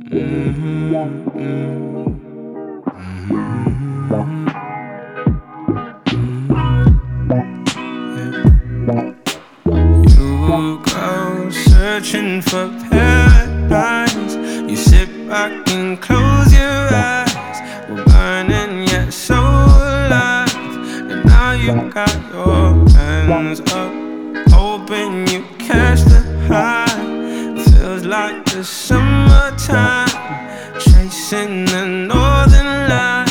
You go searching for paradise. You sit back and close your eyes. We're burning yet so alive. And now you got your hands up, hoping you catch the high. Feels like the summertime, chasing the northern lights.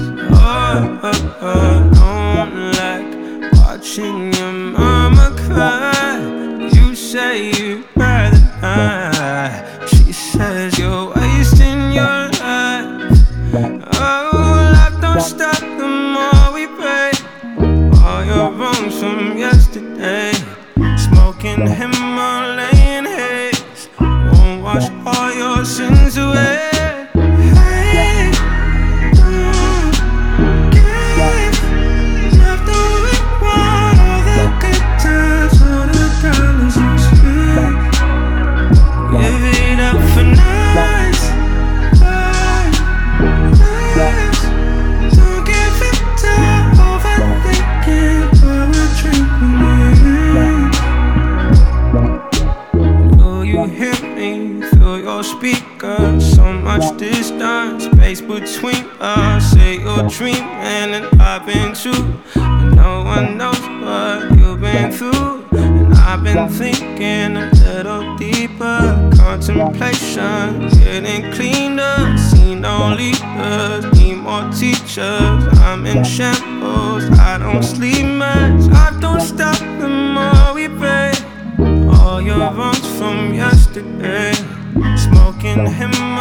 Don't like watching your mama cry. You say you'd rather die. She says you're wasting your life. Oh, life don't stop the more we pray. All your wrongs from yesterday, smoking Himalayan haze, won't wash all your sins away. Speaker, so much distance, space between us. Say you're dreaming and I've been too, but no one knows what you've been through. And I've been thinking a little deeper, contemplation getting cleaner. See no leaders, need more teachers. I'm in shambles, I don't sleep much. I don't stop the more we pray. All your wrongs from yesterday, smoking Himalayan